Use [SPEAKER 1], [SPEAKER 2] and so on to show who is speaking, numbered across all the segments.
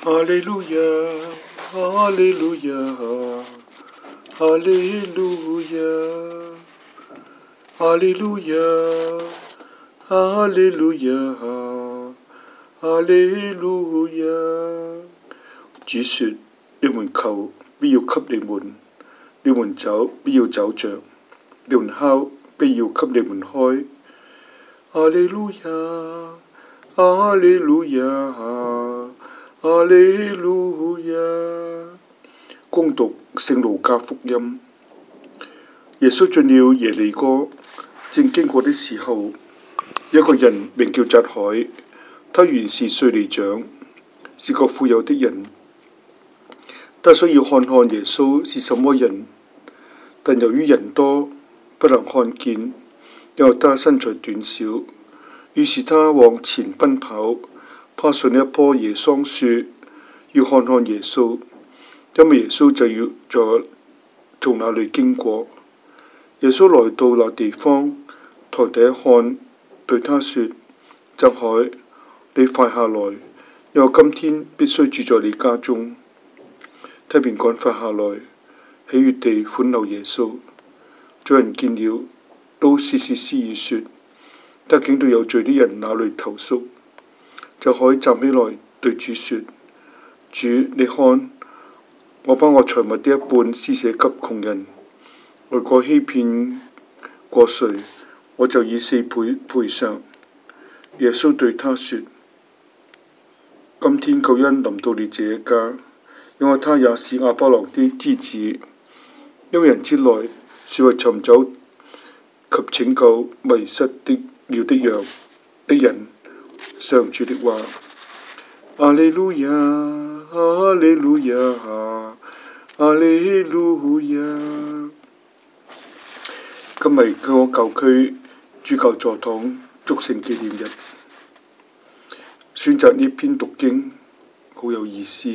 [SPEAKER 1] 哈利路亞，哈利路亞，哈利路亞，哈利路亞，哈利路亞，哈利路亞。主說：你們求，必要給你們；你們找，必要找着；你們敲，必要給你們開。哈利路亞，哈利路亞，哈利路亞。恭讀聖路加福音。耶穌進了耶利哥，正經過的時候，一個人名叫匝凱，他原是稅吏長，是個富有的人。他需要看看耶穌是什麼人，但由於人多，不能看見，因為他身材短小。於是他往前奔跑，爬上一棵椰桑樹，要看看耶穌，因為耶穌就要從那裏經過。耶穌來到那地方，抬頭一看，對他說：匝凱，你快下來，因為我今天必須住在你家中。他便趕快下來，喜悅地款留耶穌。眾人見了，都竊竊私議說：他竟對有罪的人那裏投宿。匝凱站起來對主說：主，你看，我把我財物的一半施捨給窮人，如果欺騙過誰，我就以4倍賠償。耶穌對他說：今天救恩臨到你這一家，因為他也是亞巴郎的之子。因為人之來是為尋找及拯救迷失了的羊的人。上主的話。阿利路亞，阿利路亞，阿利路亞。今日香港教區主教座堂祝聖紀念日，選擇呢篇讀經好有意思。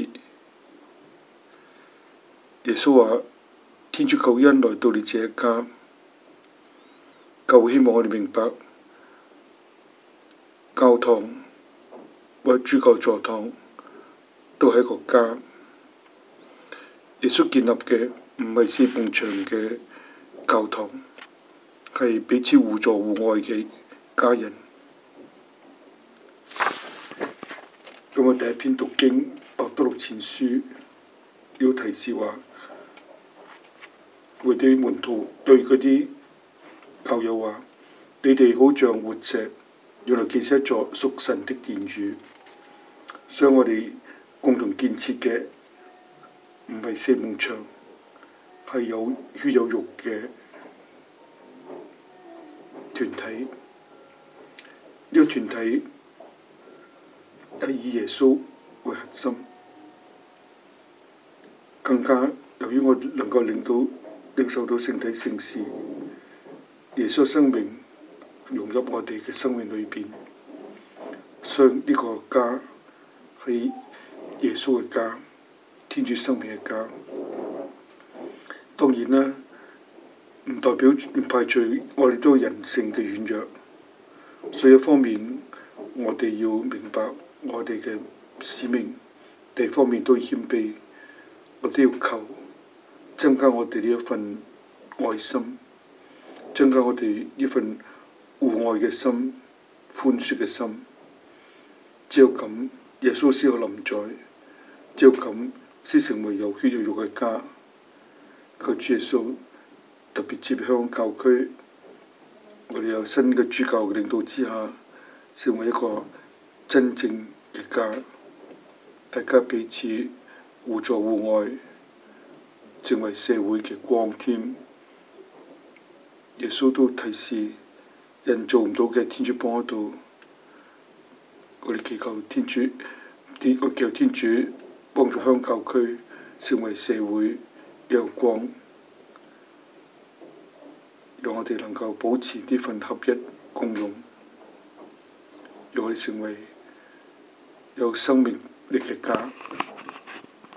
[SPEAKER 1] 耶穌話：天主救恩來到你這一家。教會希望我哋明白，教堂或主教座堂都係一個家。耶穌建立嘅唔係4埲牆嘅教堂，係彼此互助互愛嘅家人。咁我第一篇讀經伯多祿前書要提示話，佢哋門徒對嗰啲教友話：你哋好像活石，原來建設一座屬神的殿宇。所以我哋共同建設嘅唔係4埲牆，係有血有肉嘅團體。呢個團體係以耶穌為核心，更加由於我能夠領受到聖體聖事，耶穌生命融入我哋嘅生命裏邊，所以呢個家係耶穌嘅家，天主生命嘅家。當然啦，唔排除我哋都有人性嘅軟弱，所以一方面我哋要明白我哋嘅使命，第二方面都要謙卑，我哋要求增加我哋呢一份愛心，增加我哋呢份互愛嘅心、寬恕嘅心。只有咁，耶穌先有臨在；只有咁，先成為有血有肉嘅家。求主耶穌特別接香港教區，我哋有新嘅主教嘅領導之下，成為一個真正嘅家，大家彼此互助互愛，成為社會嘅光添。耶穌都提示人做唔到嘅，天主幫得到。我哋祈求天主，我祈求天主幫助香港教區成為社會有光，讓我哋能夠保持呢份合一共融，讓我哋成為有生命力嘅家。